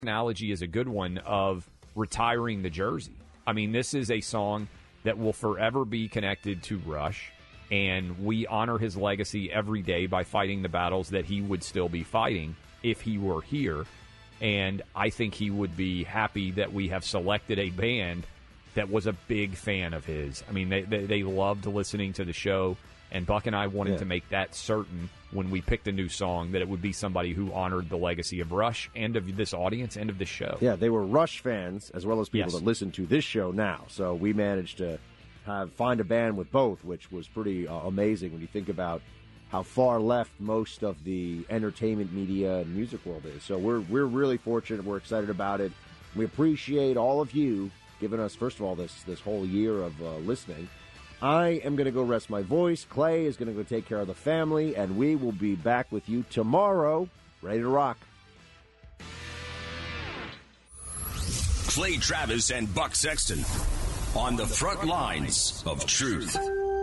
analogy is a good one of retiring the jersey. I mean, this is a song that will forever be connected to Rush, and we honor his legacy every day by fighting the battles that he would still be fighting if he were here. And I think he would be happy that we have selected a band that was a big fan of his. I mean, they loved listening to the show, and Buck and I wanted to make that certain when we picked a new song, that it would be somebody who honored the legacy of Rush and of this audience and of this show. Yeah, they were Rush fans as well as people that listen to this show now. So we managed to find a band with both, which was pretty amazing when you think about how far left most of the entertainment media and music world is. So we're really fortunate. We're excited about it. We appreciate all of you giving us, first of all, this whole year of listening. I am going to go rest my voice. Clay is going to go take care of the family, and we will be back with you tomorrow, ready to rock. Clay Travis and Buck Sexton on the front lines of truth.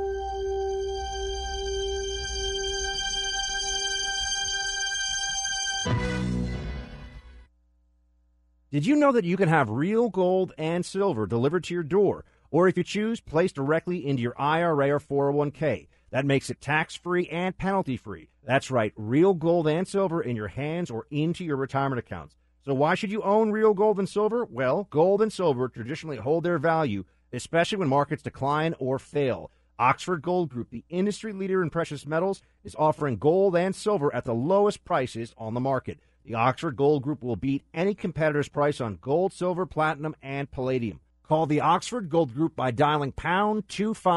Did you know that you can have real gold and silver delivered to your door? Or if you choose, placed directly into your IRA or 401k. That makes it tax-free and penalty-free. That's right, real gold and silver in your hands or into your retirement accounts. So why should you own real gold and silver? Well, gold and silver traditionally hold their value, especially when markets decline or fail. Oxford Gold Group, the industry leader in precious metals, is offering gold and silver at the lowest prices on the market. The Oxford Gold Group will beat any competitor's price on gold, silver, platinum, and palladium. Call the Oxford Gold Group by dialing pound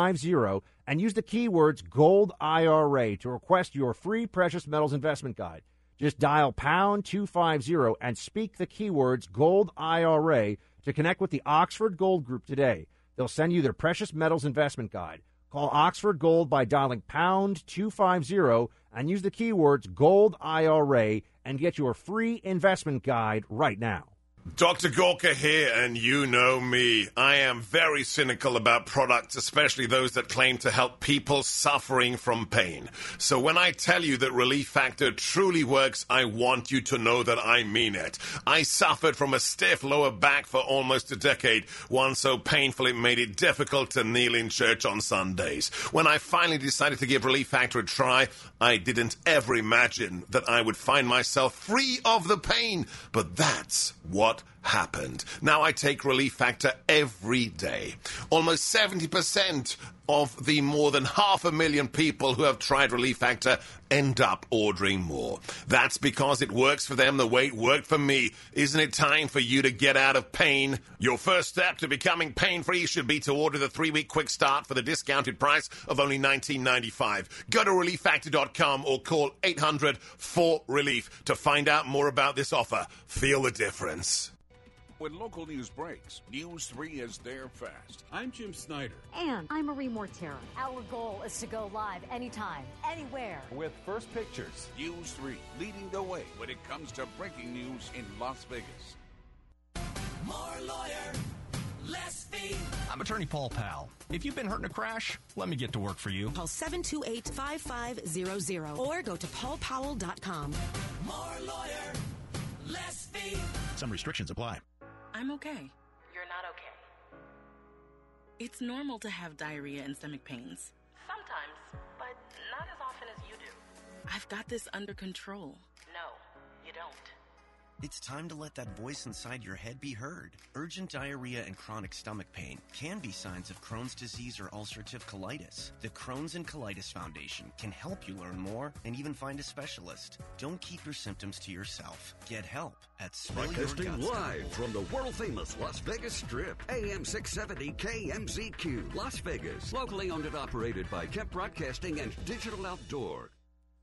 250 and use the keywords Gold IRA to request your free precious metals investment guide. Just dial pound 250 and speak the keywords Gold IRA to connect with the Oxford Gold Group today. They'll send you their precious metals investment guide. Call Oxford Gold by dialing pound 250 and use the keywords Gold IRA and get your free investment guide right now. Dr. Gorka here, and you know me. I am very cynical about products, especially those that claim to help people suffering from pain. So when I tell you that Relief Factor truly works, I want you to know that I mean it. I suffered from a stiff lower back for almost a decade, one so painful it made it difficult to kneel in church on Sundays. When I finally decided to give Relief Factor a try, I didn't ever imagine that I would find myself free of the pain. But that's what happened. Now I take Relief Factor every day. Almost 70% of the more than 500,000 people who have tried Relief Factor end up ordering more. That's because it works for them the way it worked for me. Isn't it time for you to get out of pain? Your first step to becoming pain-free should be to order the 3-week quick start for the discounted price of only $19.95. Go to ReliefFactor.com or call 800-4RELIEF to find out more about this offer. Feel the difference. When local news breaks, News 3 is there fast. I'm Jim Snyder. And I'm Marie Mortera. Our goal is to go live anytime, anywhere. With First Pictures. News 3, leading the way when it comes to breaking news in Las Vegas. More lawyer, less fee. I'm attorney Paul Powell. If you've been hurt in a crash, let me get to work for you. Call 728-5500 or go to paulpowell.com. More lawyer, less fee. Some restrictions apply. I'm okay. You're not okay. It's normal to have diarrhea and stomach pains. Sometimes, but not as often as you do. I've got this under control. No, you don't. It's time to let that voice inside your head be heard. Urgent diarrhea and chronic stomach pain can be signs of Crohn's disease or ulcerative colitis. The Crohn's and Colitis Foundation can help you learn more and even find a specialist. Don't keep your symptoms to yourself. Get help at Broadcasting live from the world-famous Las Vegas Strip. AM 670 KMZQ, Las Vegas. Locally owned and operated by Kemp Broadcasting and Digital Outdoor.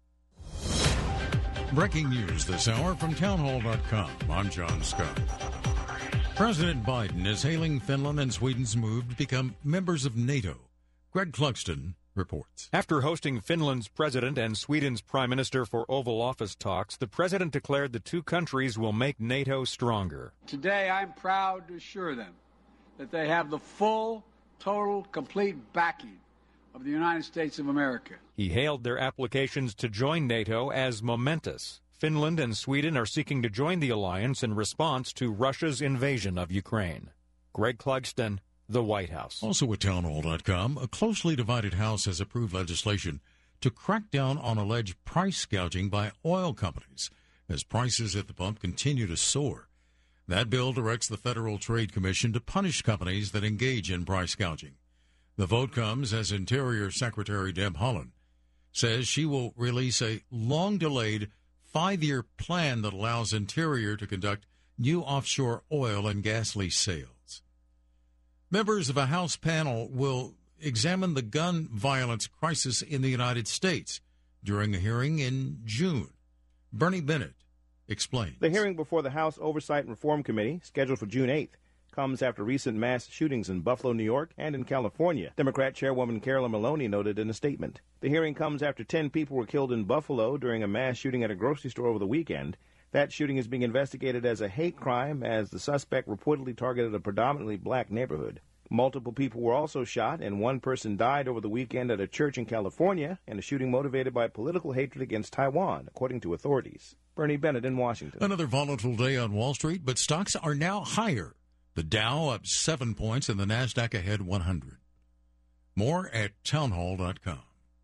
Breaking news this hour from townhall.com. I'm John Scott. President Biden is hailing Finland and Sweden's move to become members of NATO. Greg Clugston reports. After hosting Finland's president and Sweden's prime minister for Oval Office talks, the president declared the two countries will make NATO stronger. Today, I'm proud to assure them that they have the full, total, complete backing of the United States of America. He hailed their applications to join NATO as momentous. Finland and Sweden are seeking to join the alliance in response to Russia's invasion of Ukraine. Greg Clugston, the White House. Also at townhall.com, a closely divided House has approved legislation to crack down on alleged price gouging by oil companies as prices at the pump continue to soar. That bill directs the Federal Trade Commission to punish companies that engage in price gouging. The vote comes as Interior Secretary Deb Haaland says she will release a long-delayed 5-year plan that allows Interior to conduct new offshore oil and gas lease sales. Members of a House panel will examine the gun violence crisis in the United States during a hearing in June. Bernie Bennett explains. The hearing before the House Oversight and Reform Committee, scheduled for June 8th, comes after recent mass shootings in Buffalo, New York, and in California, Democrat Chairwoman Carolyn Maloney noted in a statement. The hearing comes after 10 people were killed in Buffalo during a mass shooting at a grocery store over the weekend. That shooting is being investigated as a hate crime as the suspect reportedly targeted a predominantly black neighborhood. Multiple people were also shot, and one person died over the weekend at a church in California in a shooting motivated by political hatred against Taiwan, according to authorities. Bernie Bennett in Washington. Another volatile day on Wall Street, but stocks are now higher. The Dow up 7 points and the NASDAQ ahead 100. More at townhall.com.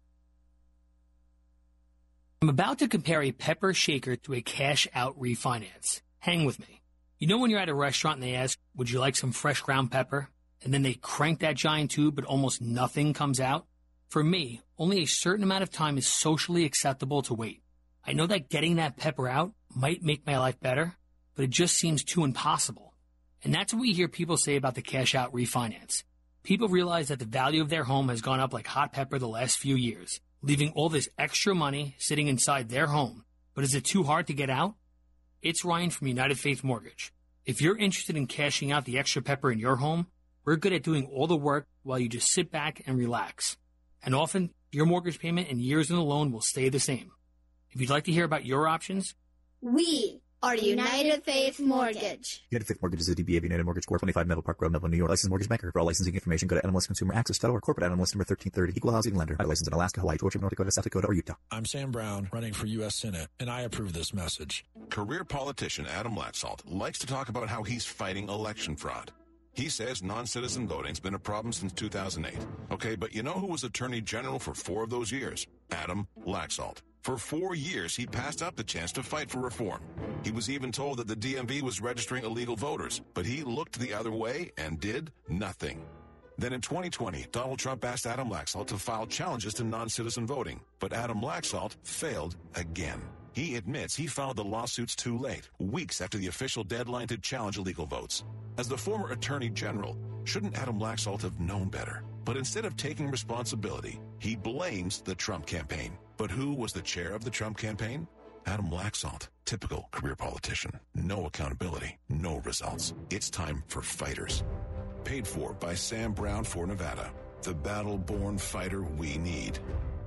I'm about to compare a pepper shaker to a cash-out refinance. Hang with me. You know when you're at a restaurant and they ask, would you like some fresh ground pepper? And then they crank that giant tube, but almost nothing comes out? For me, only a certain amount of time is socially acceptable to wait. I know that getting that pepper out might make my life better, but it just seems too impossible. And that's what we hear people say about the cash-out refinance. People realize that the value of their home has gone up like hot pepper the last few years, leaving all this extra money sitting inside their home. But is it too hard to get out? It's Ryan from United Faith Mortgage. If you're interested in cashing out the extra pepper in your home, we're good at doing all the work while you just sit back and relax. And often, your mortgage payment and years in the loan will stay the same. If you'd like to hear about your options, we are United Faith Mortgage. United Faith Mortgage is a DBA of United Mortgage Corp. 25 Melville Park Road, Melville, New York. Licensed mortgage banker. For all licensing information, go to NMLSConsumerAccess.org. Corporate NMLS number 1330. Equal housing lender. Licensed in Alaska, Hawaii, Georgia, North Dakota, South Dakota, or Utah. I'm Sam Brown, running for U.S. Senate, and I approve this message. Career politician Adam Laxalt likes to talk about how he's fighting election fraud. He says non-citizen voting's been a problem since 2008. Okay, but you know who was Attorney General for 4 of those years? Adam Laxalt. For 4 years, he passed up the chance to fight for reform. He was even told that the DMV was registering illegal voters, but he looked the other way and did nothing. Then in 2020, Donald Trump asked Adam Laxalt to file challenges to non-citizen voting, but Adam Laxalt failed again. He admits he filed the lawsuits too late, weeks after the official deadline to challenge illegal votes. As the former Attorney General, shouldn't Adam Laxalt have known better? But instead of taking responsibility, he blames the Trump campaign. But who was the chair of the Trump campaign? Adam Laxalt. Typical career politician. No accountability, no results. It's time for fighters. Paid for by Sam Brown for Nevada. The battle-born fighter we need.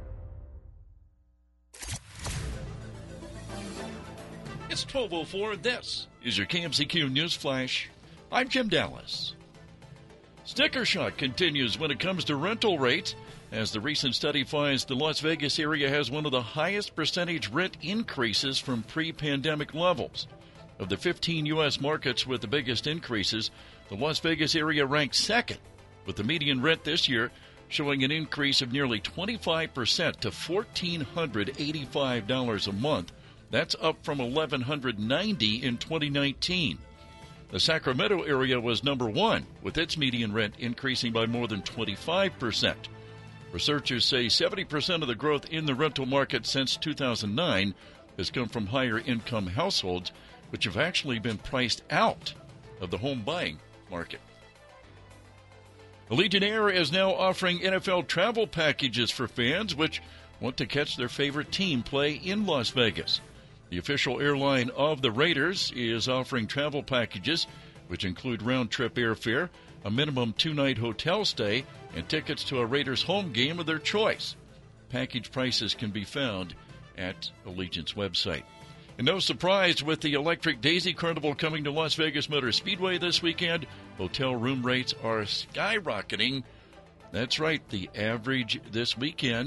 It's 12:04. This is your KMZQ News Flash. I'm Jim Dallas. Sticker shock continues when it comes to rental rates, as the recent study finds the Las Vegas area has one of the highest percentage rent increases from pre-pandemic levels. Of the 15 U.S. markets with the biggest increases, the Las Vegas area ranks second, with the median rent this year showing an increase of nearly 25% to $1,485 a month. That's up from $1,190 in 2019. The Sacramento area was number one, with its median rent increasing by more than 25%. Researchers say 70% of the growth in the rental market since 2009 has come from higher income households, which have actually been priced out of the home buying market. Allegiant Air is now offering NFL travel packages for fans which want to catch their favorite team play in Las Vegas. The official airline of the Raiders is offering travel packages which include round-trip airfare, a minimum 2-night hotel stay, and tickets to a Raiders home game of their choice. Package prices can be found at Allegiant's website. And no surprise, with the Electric Daisy Carnival coming to Las Vegas Motor Speedway this weekend, hotel room rates are skyrocketing. That's right, the average this weekend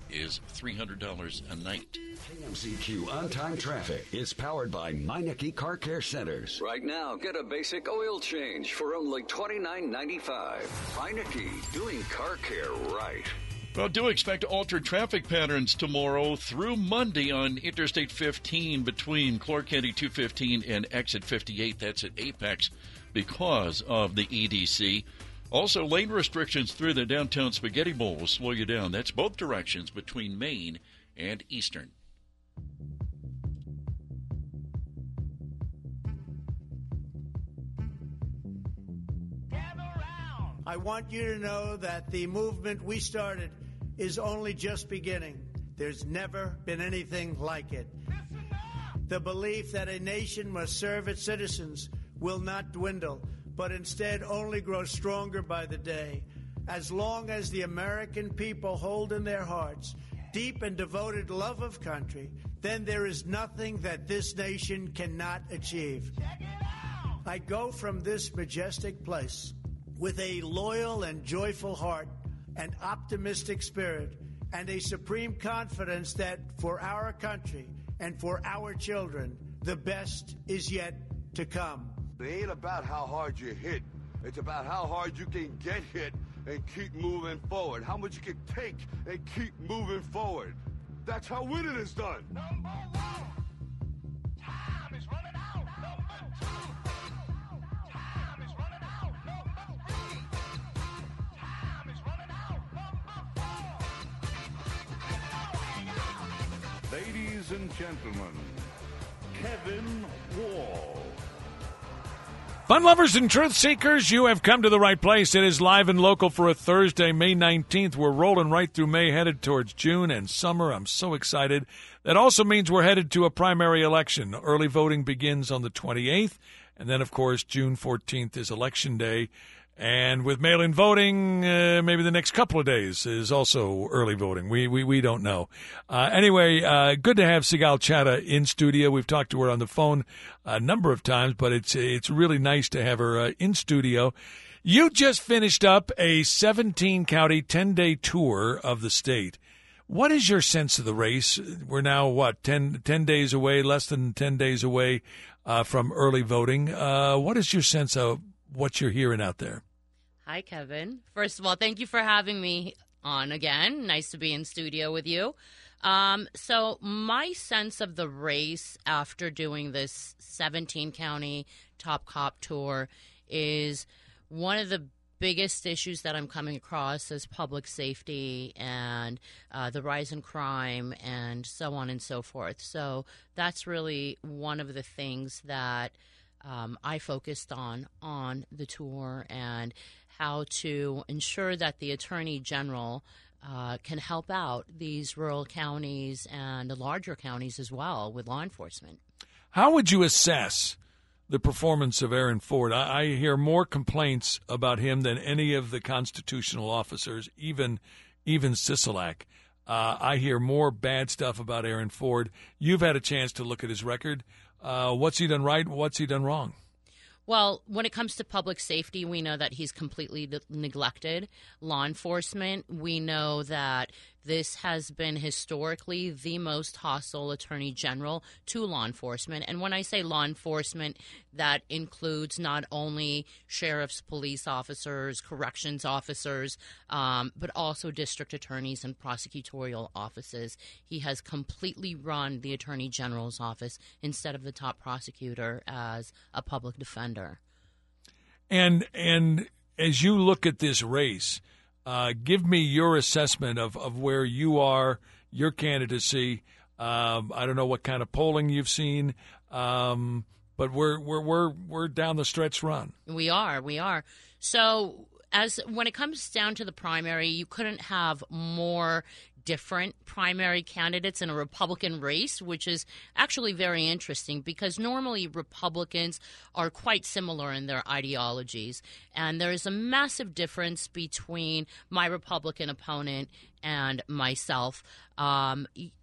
is $300 a night. KMZQ On-Time Traffic is powered by Meineke Car Care Centers. Right now, get a basic oil change for only $29.95. Meineke, doing car care right. Well, do expect altered traffic patterns tomorrow through Monday on Interstate 15 between Clark County 215 and Exit 58. That's at Apex because of the EDC. Also, lane restrictions through the downtown Spaghetti Bowl will slow you down. That's both directions between Main and Eastern. I want you to know that the movement we started is only just beginning. There's never been anything like it. The belief that a nation must serve its citizens will not dwindle, but instead only grow stronger by the day. As long as the American people hold in their hearts deep and devoted love of country, then there is nothing that this nation cannot achieve. I go from this majestic place with a loyal and joyful heart, an optimistic spirit, and a supreme confidence that for our country and for our children, the best is yet to come. It ain't about how hard you hit. It's about how hard you can get hit and keep moving forward. How much you can take and keep moving forward. That's how winning is done. Number one. Time is running out. Number two. Time is running out. Number three. Time is running out. Number four. Ladies and gentlemen, Kevin Wall. Fun lovers and truth seekers, you have come to the right place. It is live and local for a Thursday, May 19th. We're rolling right through May, headed towards June and summer. I'm so excited. That also means we're headed to a primary election. Early voting begins on the 28th, and then, of course, June 14th is Election Day. And with mail-in voting, maybe the next couple of days is also early voting. We don't know. Anyway, good to have Sigal Chattah in studio. We've talked to her on the phone a number of times, but it's really nice to have her in studio. You just finished up a 17-county, 10-day tour of the state. What is your sense of the race? We're now, 10 days away, less than 10 days away from early voting. What is your sense of what you're hearing out there? Hi, Kevin. First of all, thank you for having me on again. Nice to be in studio with you. So my sense of the race after doing this 17-county Top Cop tour is one of the biggest issues that I'm coming across is public safety and the rise in crime and so on and so forth. So that's really one of the things that I focused on the tour, and how to ensure that the Attorney General can help out these rural counties and the larger counties as well with law enforcement. How would you assess the performance of Aaron Ford? I hear more complaints about him than any of the constitutional officers, even Sisolak. I hear more bad stuff about Aaron Ford. You've had a chance to look at his record. What's he done right? What's he done wrong? Well, when it comes to public safety, we know that he's completely neglected. Law enforcement, we know that this has been historically the most hostile attorney general to law enforcement. And when I say law enforcement, that includes not only sheriffs, police officers, corrections officers, but also district attorneys and prosecutorial offices. He has completely run the attorney general's office instead of the top prosecutor as a public defender. And as you look at this race, give me your assessment of where you are, your candidacy. I don't know what kind of polling you've seen, but we're down the stretch run. We are. So when it comes down to the primary, you couldn't have more different primary candidates in a Republican race, which is actually very interesting because normally Republicans are quite similar in their ideologies. And there is a massive difference between my Republican opponent and myself. I'm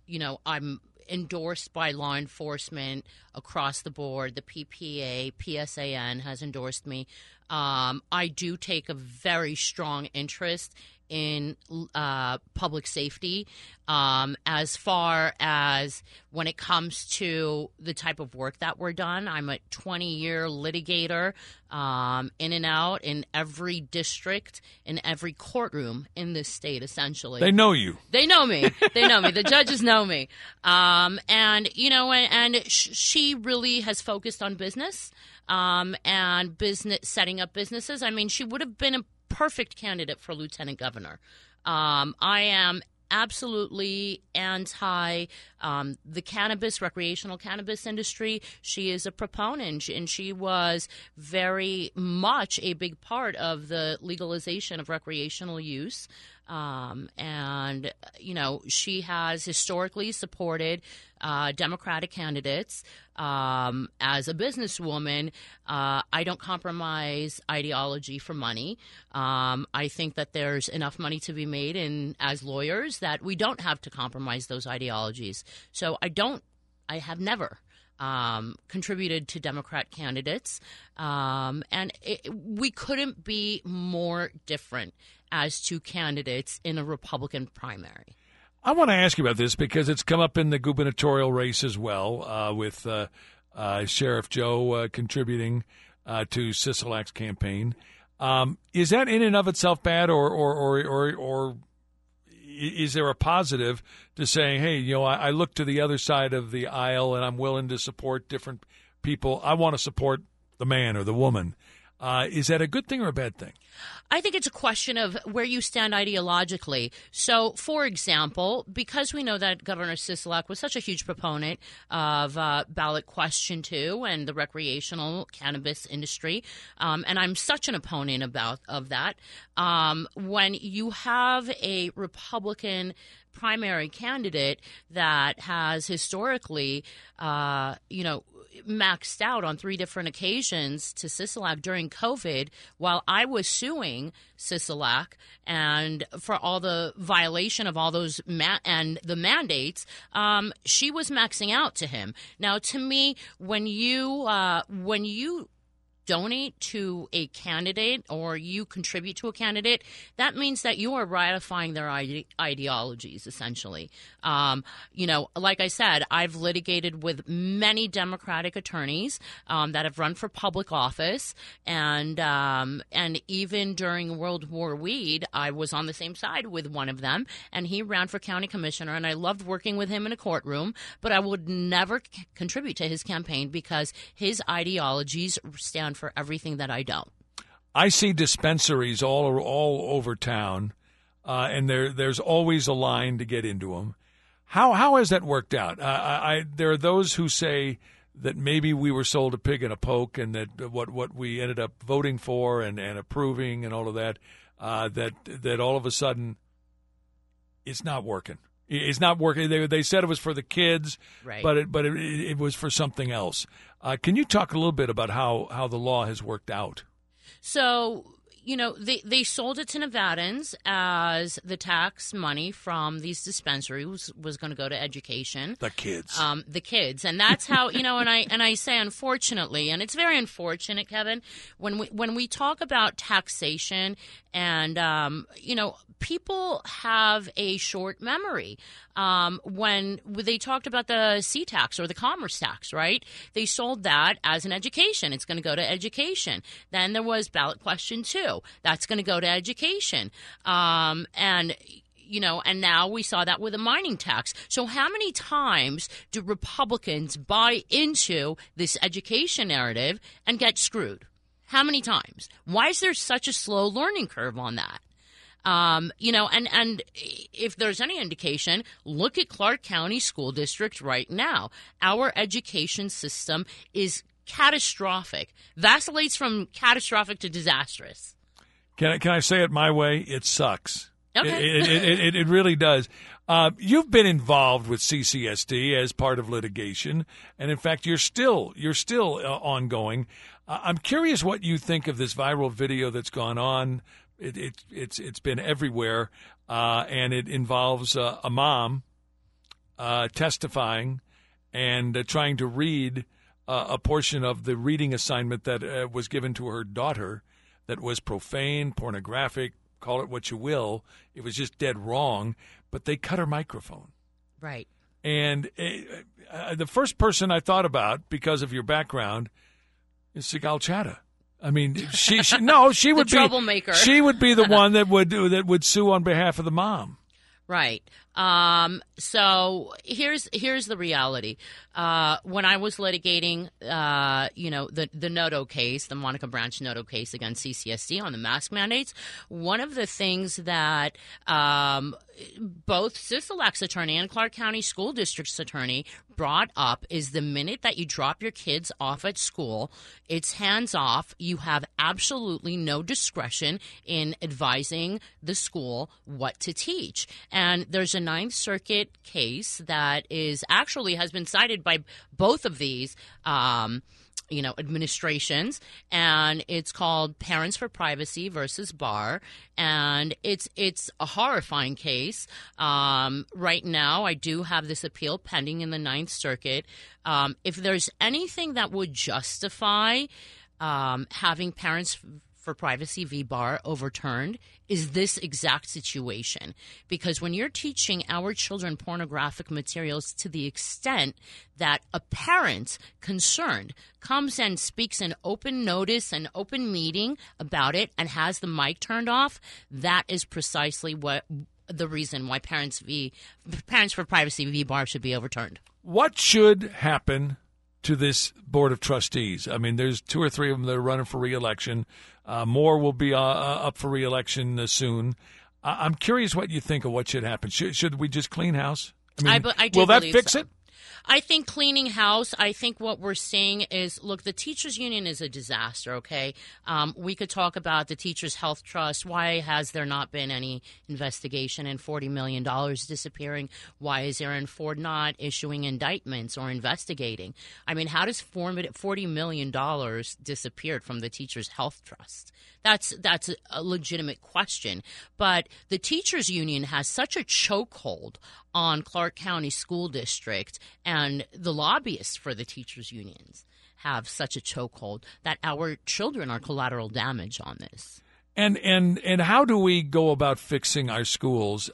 endorsed by law enforcement across the board. The PPA, PSAN has endorsed me. I do take a very strong interest in public safety. As far as when it comes to the type of work that we're done, I'm a 20-year litigator, in and out in every district, in every courtroom in this state, essentially. They know you. They know me. They know me. The judges know me. And, you know, she really has focused on business and business, setting up businesses. I mean, she would have been a perfect candidate for lieutenant governor. I am absolutely anti the recreational cannabis industry. She is a proponent, and she was very much a big part of the legalization of recreational use. And, you know, she has historically supported Democratic candidates. As a businesswoman, I don't compromise ideology for money. I think that there's enough money to be made as lawyers that we don't have to compromise those ideologies. So I have never contributed to Democrat candidates. And we couldn't be more different as to candidates in a Republican primary. I want to ask you about this because it's come up in the gubernatorial race as well, with Sheriff Joe contributing to Sisolak's campaign. Is that in and of itself bad, or is there a positive to saying, hey, you know, I look to the other side of the aisle and I'm willing to support different people. I want to support the man or the woman. Is that a good thing or a bad thing? I think it's a question of where you stand ideologically. So, for example, because we know that Governor Sisolak was such a huge proponent of ballot question 2 and the recreational cannabis industry, and I'm such an opponent of that, when you have a Republican primary candidate that has historically, maxed out on 3 different occasions to Sisolak during COVID while I was suing Sisolak and for all the violation of all those and the mandates, she was maxing out to him. Now, to me, when you donate to a candidate or you contribute to a candidate, that means that you are ratifying their ideologies, essentially. Like I said, I've litigated with many Democratic attorneys that have run for public office, and even during World War Weed, I was on the same side with one of them, and he ran for county commissioner, and I loved working with him in a courtroom, but I would never contribute to his campaign because his ideologies stand for everything that I don't. I see dispensaries all over town, and there's always a line to get into them. How has that worked out? There are those who say that maybe we were sold a pig in a poke, and that what we ended up voting for and approving and all of that, that all of a sudden it's not working. It's not working. They said it was for the kids, right, but it was for something else. Can you talk a little bit about how the law has worked out? So, they sold it to Nevadans as the tax money from these dispensaries was going to go to education. The kids. The kids. And that's how, and I say unfortunately, and it's very unfortunate, Kevin, when we talk about taxation and, people have a short memory. When they talked about the C-tax or the commerce tax, right? They sold that as an education. It's going to go to education. Then there was ballot question 2. That's going to go to education. And now we saw that with a mining tax. So how many times do Republicans buy into this education narrative and get screwed? How many times? Why is there such a slow learning curve on that? And if there's any indication, look at Clark County School District right now. Our education system is catastrophic, vacillates from catastrophic to disastrous. Can I say it my way? It sucks. Okay. It really does. You've been involved with CCSD as part of litigation, and in fact, you're still ongoing. I'm curious what you think of this viral video that's gone on. It's been everywhere, and it involves a mom testifying and trying to read a portion of the reading assignment that was given to her daughter that was profane, pornographic, call it what you will. It was just dead wrong. But they cut her microphone. Right. And the first person I thought about, because of your background, is Sigal Chattah. I mean, she would be troublemaker. She would be the one that would sue on behalf of the mom. Right. So here's the reality. When I was litigating, the Noto case, the Monica Branch Noto case against CCSD on the mask mandates, one of the things that both Sisolak's attorney and Clark County School District's attorney brought up is the minute that you drop your kids off at school, it's hands off. You have absolutely no discretion in advising the school what to teach. And there's a Ninth Circuit case that has been cited by both of these administrations, and it's called Parents for Privacy versus Barr, and it's a horrifying case. Right now, I do have this appeal pending in the Ninth Circuit. If there's anything that would justify having Parents for Privacy v. Barr overturned, is this exact situation. Because when you're teaching our children pornographic materials to the extent that a parent concerned comes and speaks in open notice and open meeting about it and has the mic turned off, that is precisely what the reason why Parents for Privacy v. Barr should be overturned. What should happen to this Board of Trustees? I mean, there's 2 or 3 of them that are running for re-election. More will be up for re-election soon. I'm curious what you think of what should happen. Should we just clean house? I mean, will that fix it? I think cleaning house, I think what we're seeing is, look, the teachers union is a disaster, okay? We could talk about the Teachers Health Trust. Why has there not been any investigation and $40 million disappearing? Why is Aaron Ford not issuing indictments or investigating? I mean, how does $40 million disappeared from the Teachers Health Trust? That's a legitimate question. But the teachers union has such a chokehold on Clark County School District, and the lobbyists for the teachers unions have such a chokehold that our children are collateral damage on this. And how do we go about fixing our schools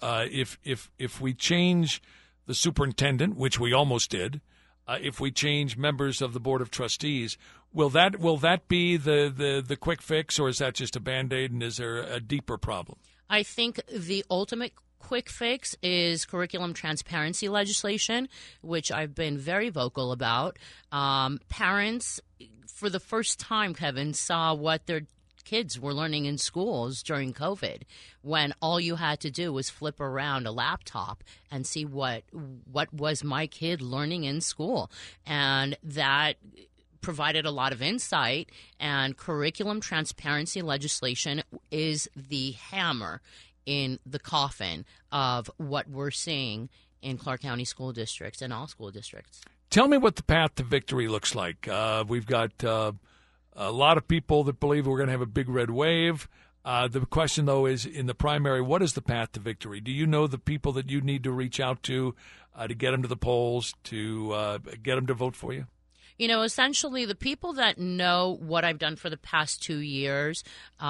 if we change the superintendent, which we almost did? If we change members of the Board of Trustees, will that be the quick fix, or is that just a Band-Aid, and is there a deeper problem? I think the ultimate quick fix is curriculum transparency legislation, which I've been very vocal about. Parents, for the first time, Kevin, saw what their kids were learning in schools during COVID, when all you had to do was flip around a laptop and see what was my kid learning in school. And that provided a lot of insight, and curriculum transparency legislation is the hammer in the coffin of what we're seeing in Clark County school districts and all school districts. Tell me what the path to victory looks like. We've got a lot of people that believe we're going to have a big red wave. The question, though, is in the primary, what is the path to victory? Do you know the people that you need to reach out to get them to the polls, to get them to vote for you? You know, essentially, the people that know what I've done for the past 2 years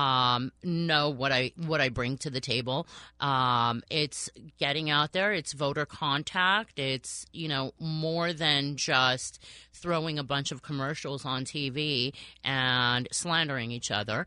know what I bring to the table. It's getting out there. It's voter contact. It's, more than just throwing a bunch of commercials on TV and slandering each other.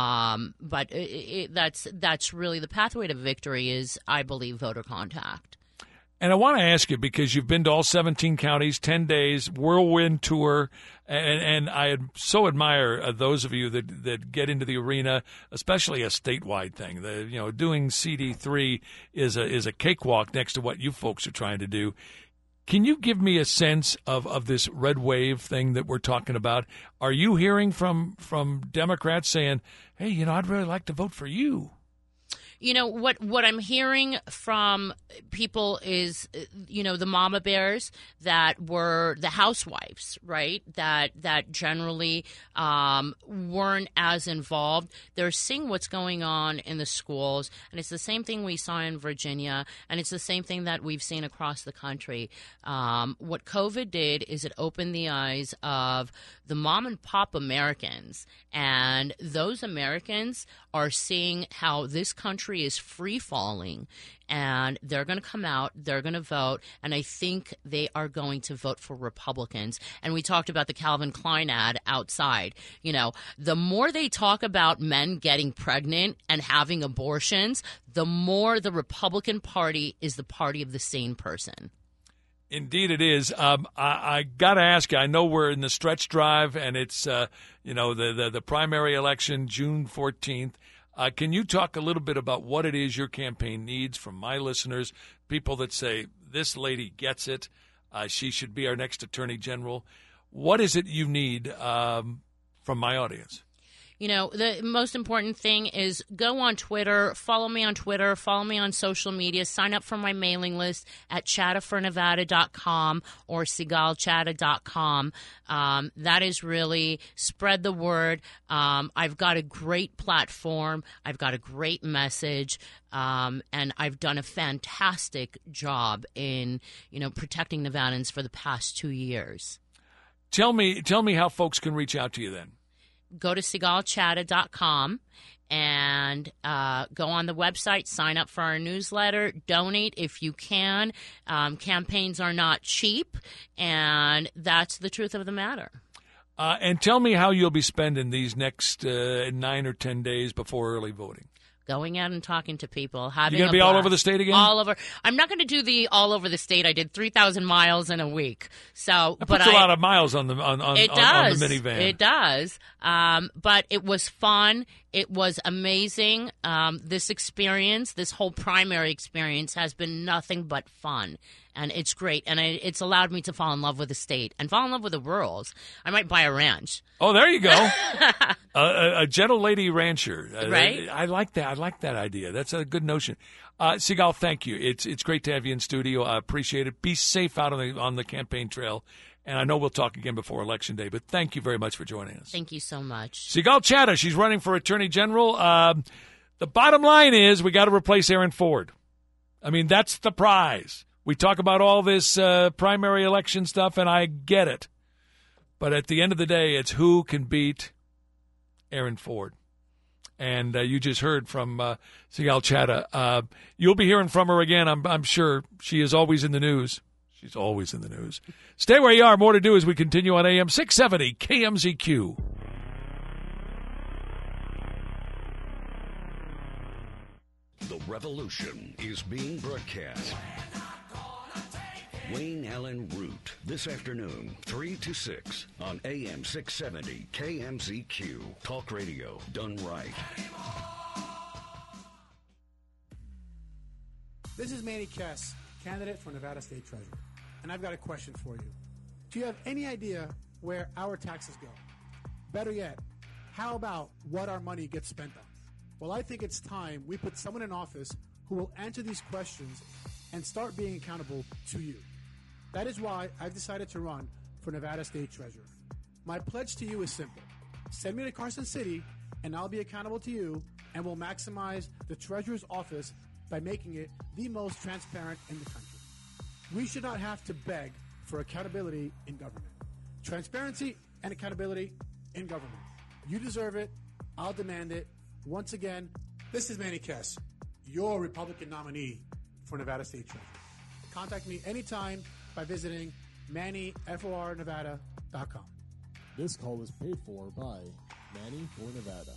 But that's really the pathway to victory is, I believe, voter contact. And I want to ask you, because you've been to all 17 counties, 10 days, whirlwind tour, and I so admire those of you that get into the arena, especially a statewide thing. Doing CD3 is a cakewalk next to what you folks are trying to do. Can you give me a sense of this red wave thing that we're talking about? Are you hearing from Democrats saying, hey, I'd really like to vote for you? You know, what I'm hearing from people is, the mama bears that were the housewives, right, that generally weren't as involved. They're seeing what's going on in the schools, and it's the same thing we saw in Virginia, and it's the same thing that we've seen across the country. What COVID did is it opened the eyes of the mom and pop Americans, and those Americans are seeing how this country is free falling, and they're going to come out, they're going to vote, and I think they are going to vote for Republicans. And we talked about the Calvin Klein ad outside. The more they talk about men getting pregnant and having abortions, the more the Republican Party is the party of the sane person. Indeed, it is. I got to ask you. I know we're in the stretch drive, and it's the primary election, June 14th. Can you talk a little bit about what it is your campaign needs from my listeners, people that say this lady gets it, she should be our next Attorney General? What is it you need from my audience? The most important thing is go on Twitter, follow me on Twitter, follow me on social media, sign up for my mailing list at chattafornevada.com or sigalchatta.com. That is really spread the word. I've got a great platform. I've got a great message. And I've done a fantastic job in, protecting Nevadans for the past 2 years. Tell me how folks can reach out to you then. Go to sigalchatta.com and go on the website, sign up for our newsletter, donate if you can. Campaigns are not cheap, and that's the truth of the matter. And tell me how you'll be spending these next 9 or 10 days before early voting. Going out and talking to people, having You're going to be all over the state again? All over. I'm not going to do the all over the state. I did 3,000 miles in a week. So, that puts a lot of miles on the minivan. It does. But it was fun. It was amazing. This experience, this whole primary experience, has been nothing but fun. And it's great. And it's allowed me to fall in love with the state and fall in love with the rurals. I might buy a ranch. Oh, there you go. A gentle lady rancher. Right? I like that. I like that idea. That's a good notion. Sigal, thank you. It's great to have you in studio. I appreciate it. Be safe out on the campaign trail. And I know we'll talk again before Election Day, but thank you very much for joining us. Thank you so much. Sigal Chatta, she's running for Attorney General. The bottom line is we got to replace Aaron Ford. I mean, that's the prize. We talk about all this primary election stuff, and I get it. But at the end of the day, it's who can beat Aaron Ford. And you just heard from Sigal Chatta. You'll be hearing from her again, I'm sure. She is always in the news. She's always in the news. Stay where you are. More to do as we continue on AM 670 KMZQ. The revolution is being broadcast. Wayne Allen Root, this afternoon, 3 to 6 on AM 670 KMZQ. Talk radio done right. This is Manny Kess, candidate for Nevada State Treasurer. And I've got a question for you. Do you have any idea where our taxes go? Better yet, how about what our money gets spent on? Well, I think it's time we put someone in office who will answer these questions and start being accountable to you. That is why I've decided to run for Nevada State Treasurer. My pledge to you is simple. Send me to Carson City, and I'll be accountable to you, and we'll maximize the Treasurer's office by making it the most transparent in the country. We should not have to beg for accountability in government. Transparency and accountability in government. You deserve it. I'll demand it. Once again, this is Manny Kess, your Republican nominee for Nevada State Treasurer. Contact me anytime by visiting MannyForNevada.com. This call is paid for by Manny for Nevada.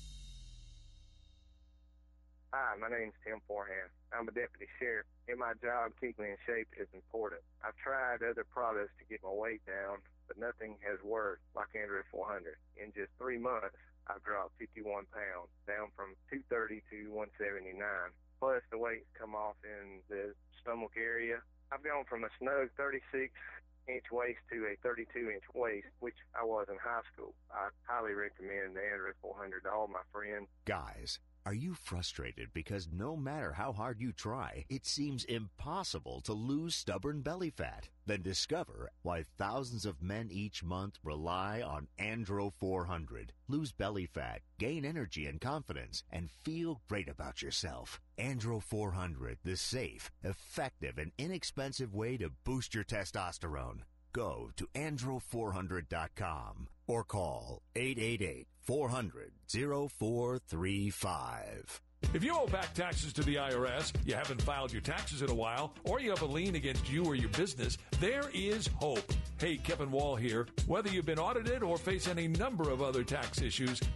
Hi, my name's Tim Forehand. I'm a deputy sheriff. In my job, keeping me in shape is important. I've tried other products to get my weight down, but nothing has worked like Android 400. In just 3 months, I've dropped 51 pounds, down from 230 to 179. Plus, the weight's come off in the stomach area. I've gone from a snug 36-inch waist to a 32-inch waist, which I was in high school. I highly recommend the Android 400 to all my friends. Guys, Are you frustrated because no matter how hard you try, it seems impossible to lose stubborn belly fat? Then discover why thousands of men each month rely on Andro 400. Lose belly fat, gain energy and confidence, and feel great about yourself. Andro 400, the safe, effective, and inexpensive way to boost your testosterone. Go to andro400.com or call 888-400-0435. If you owe back taxes to the IRS, you haven't filed your taxes in a while, or you have a lien against you or your business, there is hope. Hey, Kevin Wall here. Whether you've been audited or face any number of other tax issues,